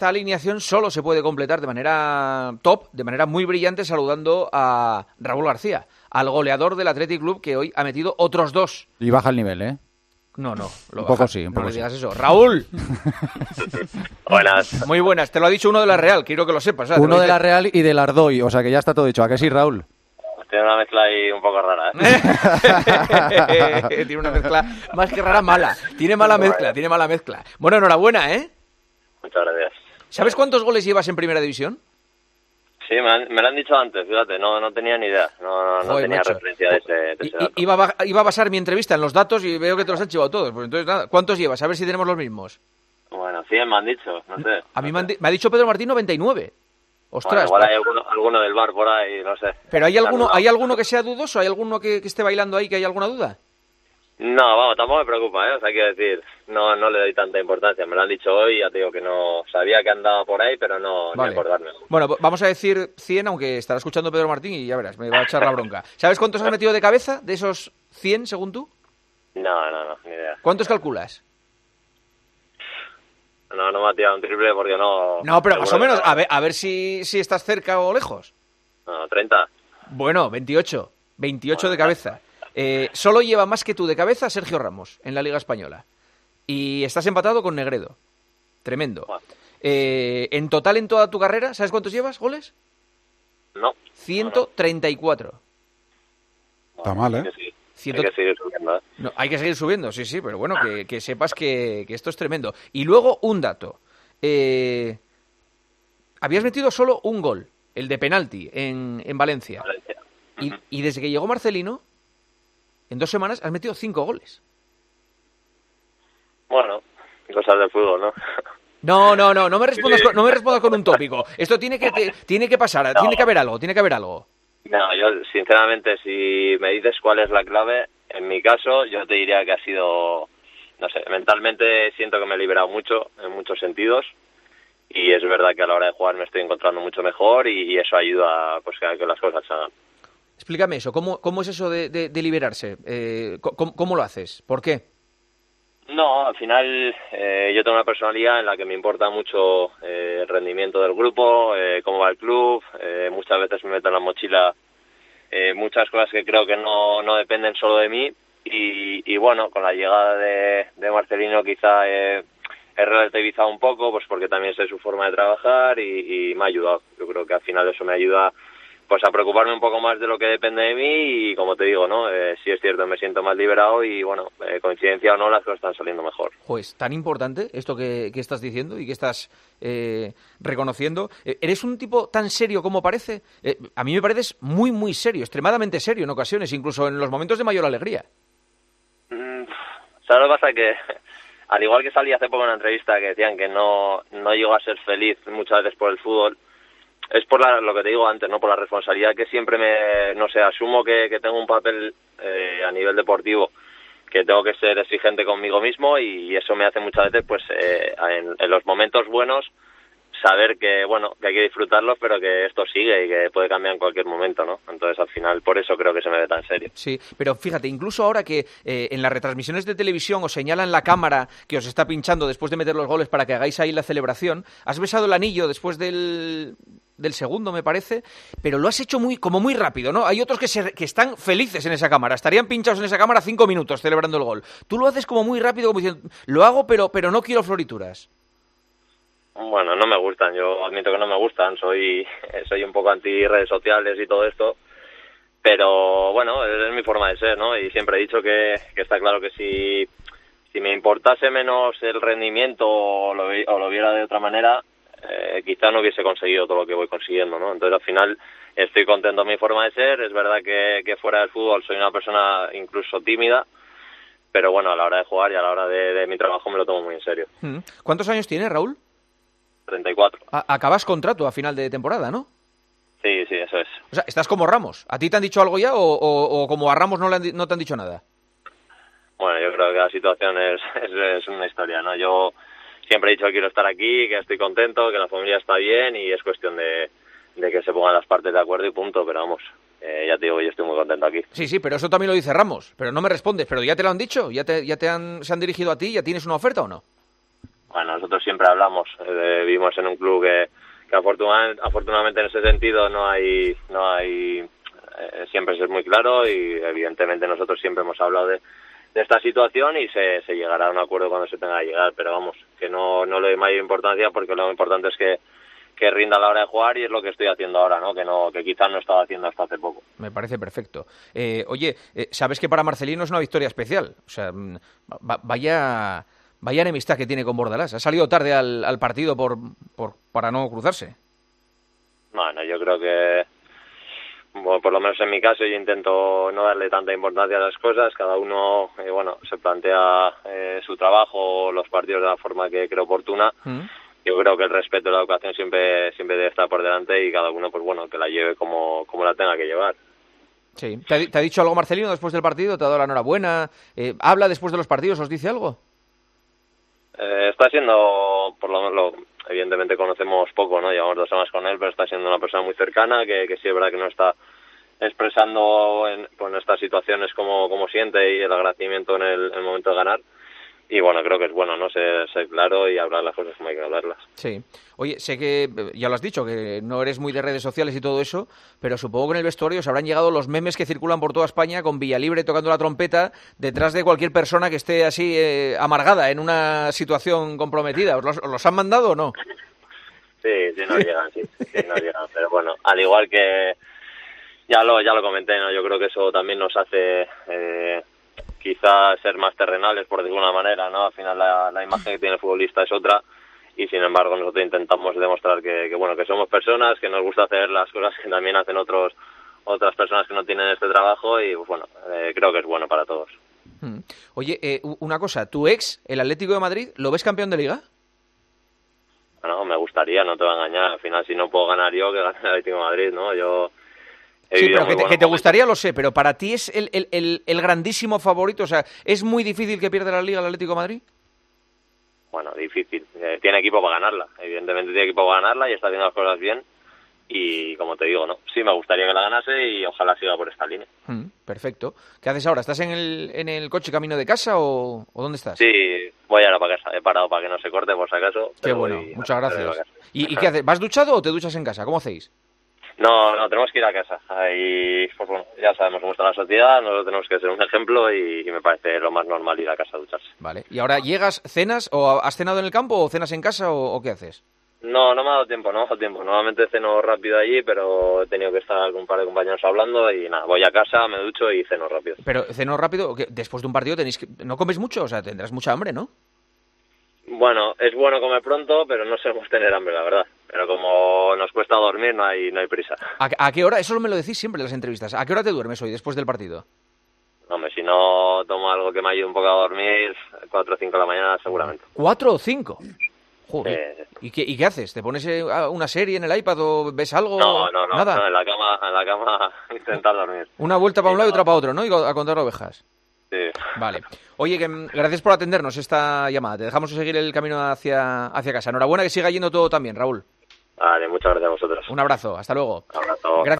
esta alineación solo se puede completar de manera top, de manera muy brillante, saludando a Raúl García, al goleador del Athletic Club, que hoy ha metido otros 2. Y baja el nivel, ¿eh? No, Un poco sí, un poco no le sí. digas eso. ¡Raúl! Buenas. Muy buenas. Te lo ha dicho uno de la Real, quiero que lo sepas. ¿Sabes? Uno de la Real y del Ardoy, o sea que ya está todo dicho. ¿A que sí, Raúl? Tiene una mezcla ahí un poco rara, Tiene una mezcla más que rara, mala. Tiene mala mezcla. Bueno, enhorabuena, ¿eh? Muchas gracias. ¿Sabes cuántos goles llevas en Primera División? Sí, me lo han dicho antes, fíjate, no tenía ni idea, no Joder, tenía macho. referencia de ese dato. Iba a basar mi entrevista en los datos y veo que te los han chivado todos. Pues entonces, nada, ¿cuántos llevas? A ver si tenemos los mismos. Bueno, 100 me han dicho, no sé. A mí me ha dicho Pedro Martín 99. Ostras. Bueno, igual hay alguno del bar por ahí, no sé. ¿Pero hay alguno que sea dudoso? ¿Hay alguno que esté bailando ahí que haya alguna duda? No, vamos, tampoco me preocupa, ¿eh? O sea, quiero decir, no le doy tanta importancia. Me lo han dicho hoy, ya te digo que no sabía que andaba por ahí, pero no Vale. ni acordarme. Bueno, vamos a decir 100, aunque estará escuchando Pedro Martín y ya verás, me va a echar la bronca. ¿Sabes cuántos has metido de cabeza de esos 100, según tú? No, ni idea. ¿Cuántos calculas? No me ha tirado un triple porque no... No, pero más o menos, no. a ver si estás cerca o lejos. No, 30. Bueno, 28 de cabeza. Solo lleva más que tú de cabeza Sergio Ramos en la Liga Española. Y estás empatado con Negredo. Tremendo. Bueno. En total, en toda tu carrera, ¿sabes cuántos llevas, goles? No. 134. Está mal, ¿eh? Hay que seguir subiendo, ¿eh? No, hay que seguir subiendo, sí, pero bueno, que sepas que esto es tremendo. Y luego, un dato. Habías metido solo un gol, el de penalti, en Valencia. Valencia. Y desde que llegó Marcelino, en 2 semanas has metido 5 goles. Bueno, cosas del fútbol, ¿no? No me respondas con un tópico. Esto tiene que pasar, tiene que haber algo. No, yo sinceramente, si me dices cuál es la clave, en mi caso yo te diría que ha sido, no sé, mentalmente siento que me he liberado mucho, en muchos sentidos, y es verdad que a la hora de jugar me estoy encontrando mucho mejor y eso ayuda pues a que las cosas se hagan. Explícame eso, ¿cómo es eso de liberarse? ¿Cómo lo haces? ¿Por qué? No, al final yo tengo una personalidad en la que me importa mucho el rendimiento del grupo, cómo va el club, muchas veces me meto en la mochila muchas cosas que creo que no dependen solo de mí y bueno, con la llegada de Marcelino quizá he relativizado un poco, pues porque también sé su forma de trabajar y me ha ayudado. Yo creo que al final eso me ayuda pues a preocuparme un poco más de lo que depende de mí y como te digo, ¿no? Sí es cierto, me siento más liberado y bueno, coincidencia o no, las cosas están saliendo mejor. Pues tan importante esto que estás diciendo y que estás reconociendo. ¿Eres un tipo tan serio como parece? A mí me pareces muy, muy serio, extremadamente serio en ocasiones, incluso en los momentos de mayor alegría. ¿Sabes lo que pasa? Que al igual que salí hace poco en una entrevista que decían que no llego a ser feliz muchas veces por el fútbol, es por lo que te digo antes, ¿no? Por la responsabilidad que siempre asumo que tengo un papel a nivel deportivo, que tengo que ser exigente conmigo mismo y eso me hace muchas veces, pues, en los momentos buenos, saber que, bueno, que hay que disfrutarlos, pero que esto sigue y que puede cambiar en cualquier momento, ¿no? Entonces, al final, por eso creo que se me ve tan serio. Sí, pero fíjate, incluso ahora que en las retransmisiones de televisión os señalan la cámara que os está pinchando después de meter los goles para que hagáis ahí la celebración, has besado el anillo después del segundo, me parece, pero lo has hecho como muy rápido, ¿no? Hay otros que están felices en esa cámara, estarían pinchados en esa cámara 5 minutos celebrando el gol. Tú lo haces como muy rápido, como diciendo, lo hago, pero no quiero florituras. Bueno, no me gustan, yo admito que no me gustan, soy un poco anti redes sociales y todo esto, pero bueno, es mi forma de ser, ¿no? Y siempre he dicho que está claro que si me importase menos el rendimiento o lo viera de otra manera, quizá no hubiese conseguido todo lo que voy consiguiendo, ¿no? Entonces al final estoy contento de mi forma de ser, es verdad que fuera del fútbol soy una persona incluso tímida, pero bueno, a la hora de jugar y a la hora de mi trabajo me lo tomo muy en serio. ¿Cuántos años tienes, Raúl? 34. Acabas contrato a final de temporada, ¿no? Sí, eso es. O sea, estás como Ramos. ¿A ti te han dicho algo ya o como a Ramos no te han dicho nada? Bueno, yo creo que la situación es una historia, ¿no? Yo siempre he dicho que quiero estar aquí, que estoy contento, que la familia está bien y es cuestión de que se pongan las partes de acuerdo y punto, pero vamos, ya te digo, yo estoy muy contento aquí. Sí, pero eso también lo dice Ramos, pero no me respondes. ¿Pero ya te lo han dicho? ¿Se han dirigido a ti? ¿Ya tienes una oferta o no? bueno, nosotros siempre hablamos, vivimos en un club que afortunadamente en ese sentido no hay siempre es muy claro, y evidentemente nosotros siempre hemos hablado de esta situación y se llegará a un acuerdo cuando se tenga que llegar, pero vamos, que no le doy mayor importancia, porque lo importante es que rinda a la hora de jugar, y es lo que estoy haciendo ahora, que quizás no estaba haciendo hasta hace poco. Me parece perfecto. Oye, sabes que para Marcelino es una victoria especial, o sea, vaya enemistad que tiene con Bordalás. Ha salido tarde al partido para no cruzarse. Bueno, yo creo que, bueno, por lo menos en mi caso, yo intento no darle tanta importancia a las cosas. Cada uno, se plantea su trabajo, los partidos de la forma que cree oportuna. Yo creo que el respeto y la educación siempre debe estar por delante, y cada uno, pues bueno, que la lleve como la tenga que llevar. Sí. ¿Te ha dicho algo Marcelino después del partido? ¿Te ha dado la enhorabuena? ¿Habla después de los partidos? ¿Os dice algo? Está siendo, por lo menos, evidentemente conocemos poco, ¿no? Llevamos 2 semanas con él, pero está siendo una persona muy cercana, que sí es verdad que no está expresando en estas situaciones como siente, y el agradecimiento en el momento de ganar. Y bueno, creo que es bueno, ¿no? Ser claro y hablar las cosas como hay que hablarlas. Sí. Oye, sé que, ya lo has dicho, que no eres muy de redes sociales y todo eso, pero supongo que en el vestuario os habrán llegado los memes que circulan por toda España con Villalibre tocando la trompeta detrás de cualquier persona que esté así amargada en una situación comprometida. ¿Os los han mandado o no? Sí, nos llegan, sí nos llegan. Pero bueno, al igual que ya lo comenté, ¿no? Yo creo que eso también nos hace quizás ser más terrenales, por decirlo de alguna manera, ¿no? Al final la imagen que tiene el futbolista es otra, y sin embargo nosotros intentamos demostrar que somos personas, que nos gusta hacer las cosas que también hacen otras personas que no tienen este trabajo, y pues bueno, creo que es bueno para todos. Oye, una cosa, ¿tu ex, el Atlético de Madrid, lo ves campeón de Liga? Bueno, me gustaría, no te voy a engañar, al final si no puedo ganar yo, que gane el Atlético de Madrid, ¿no? Sí, pero que te gustaría, lo sé, pero para ti es el grandísimo favorito, o sea, ¿es muy difícil que pierda la Liga el Atlético de Madrid? Bueno, difícil. Tiene equipo para ganarla, evidentemente tiene equipo para ganarla y está haciendo las cosas bien, y como te digo, ¿no? Sí me gustaría que la ganase y ojalá siga por esta línea. Perfecto. ¿Qué haces ahora? ¿Estás en el coche camino de casa o dónde estás? Sí, voy ahora para casa, he parado para que no se corte por si acaso. Qué bueno, muchas gracias. ¿Y qué haces? ¿Vas duchado o te duchas en casa? ¿Cómo hacéis? No, tenemos que ir a casa. Ahí, pues bueno, ya sabemos cómo está la sociedad, nosotros tenemos que ser un ejemplo, y me parece lo más normal ir a casa a ducharse. Vale. ¿Y ahora llegas, cenas, o has cenado en el campo, o cenas en casa, o qué haces? No me ha dado tiempo. Normalmente ceno rápido allí, pero he tenido que estar con un par de compañeros hablando, y nada, voy a casa, me ducho y ceno rápido. Pero ceno rápido, ¿qué? Después de un partido ¿no comes mucho? O sea, tendrás mucha hambre, ¿no? Bueno, es bueno comer pronto, pero no solemos tener hambre, la verdad. Pero como nos cuesta dormir, no hay prisa. ¿A qué hora? Eso me lo decís siempre en las entrevistas. ¿A qué hora te duermes hoy, después del partido? Hombre, si no tomo algo que me ayude un poco a dormir, 4 o 5 de la mañana seguramente. ¿4 o 5? Joder. ¿Y qué haces? ¿Te pones una serie en el iPad o ves algo? No, ¿Nada? No, en la cama intentar dormir. Una vuelta para un lado y otra para otro, ¿no? Y a contar ovejas. Sí. Vale. Oye, gracias por atendernos esta llamada. Te dejamos seguir el camino hacia casa. Enhorabuena, que siga yendo todo tan bien, Raúl. Vale, muchas gracias a vosotros. Un abrazo, hasta luego. Un abrazo. Gracias.